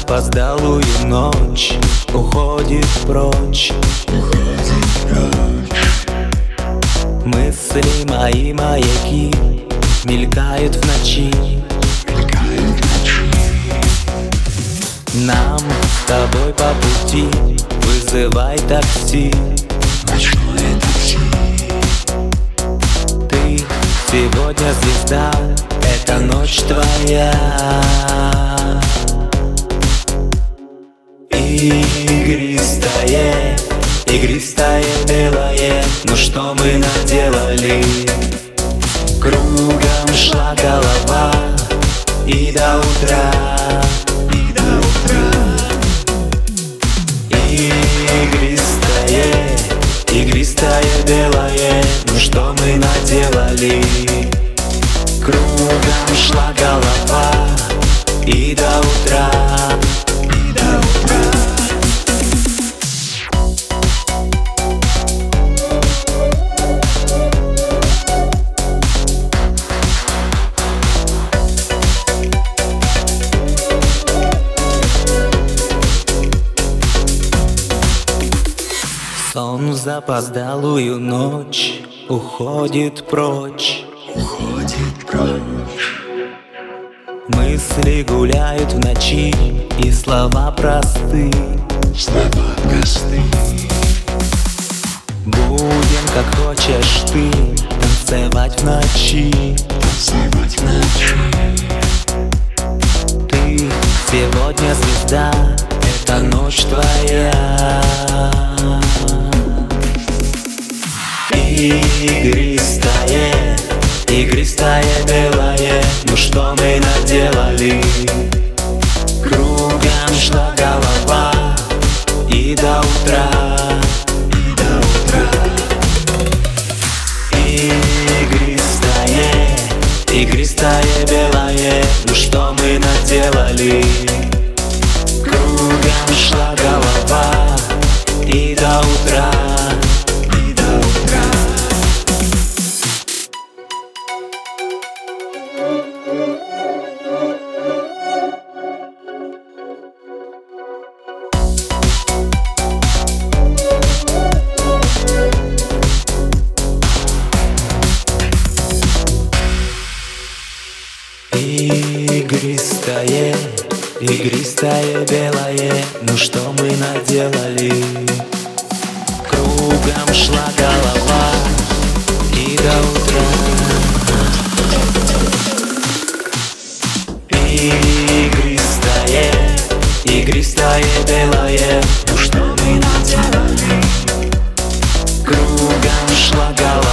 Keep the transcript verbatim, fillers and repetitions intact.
запоздалую ночь уходит прочь, уходит прочь. Мысли мои маяки мелькают в ночи, мелькают в ночи. Нам с тобой по пути, вызывай такси, ночное такси. Ты сегодня звезда, эта ночь твоя. Игристое, игристое белое, ну что мы наделали? Кругом шла голова и до утра, и до утра. Игристое, игристое белое, ну что мы наделали? Кругом шла голова и до утра, и до утра. Сон в запоздалую ночь уходит прочь, уходит прочь. Мысли гуляют в ночи, и слова просты, слова просты. Будем, как хочешь ты, танцевать в ночи, танцевать в ночи. Ты сегодня звезда, эта ночь твоя. Игристое, игристое белое, ну что мы наделали? Кругом шла голова и до утра, и до утра. Игристое, игристое белое, ну что мы наделали? Кругом шла голова и до утра. Игристое, игристое белое, ну что мы наделали? Кругом шла голова и до утра. Игристое, игристое белое, ну что мы наделали? Кругом шла голова